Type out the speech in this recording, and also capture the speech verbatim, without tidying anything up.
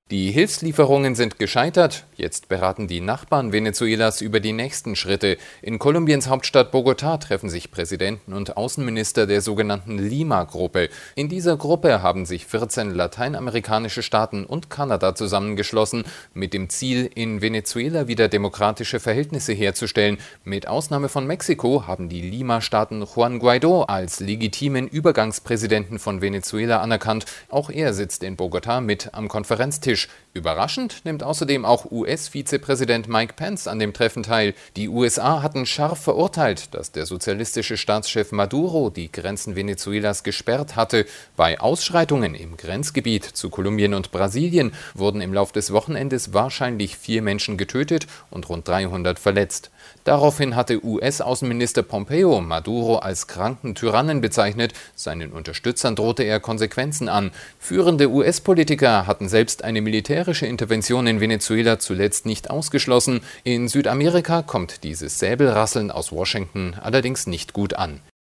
Die Hilfslieferungen sind gescheitert. Jetzt beraten die Nachbarn Venezuelas über die nächsten Schritte. In Kolumbiens Hauptstadt Bogotá treffen sich Präsidenten und Außenminister der sogenannten Lima-Gruppe. In dieser Gruppe haben sich vierzehn lateinamerikanische Staaten und Kanada zusammengeschlossen, mit dem Ziel, in Venezuela wieder demokratische Verhältnisse herzustellen. Mit Ausnahme von Mexiko haben die Lima-Staaten Juan Guaidó als legitimen Übergangspräsidenten von Venezuela anerkannt. Auch er sitzt in Bogotá mit am Konferenztisch. Überraschend nimmt außerdem auch U S-Vizepräsident Mike Pence an dem Treffen teil. Die U S A hatten scharf verurteilt, dass der sozialistische Staatschef Maduro die Grenzen Venezuelas gesperrt hatte. Bei Ausschreitungen im Grenzgebiet zu Kolumbien und Brasilien wurden im Lauf des Wochenendes wahrscheinlich vier Menschen getötet und rund dreihundert verletzt. Daraufhin hatte U S-Außenminister Pompeo Maduro als kranken Tyrannen bezeichnet. Seinen Unterstützern drohte er Konsequenzen an. Führende U S-Politiker hatten selbst eine militärische Intervention in Venezuela zuletzt nicht ausgeschlossen. In Südamerika kommt dieses Säbelrasseln aus Washington allerdings nicht gut an.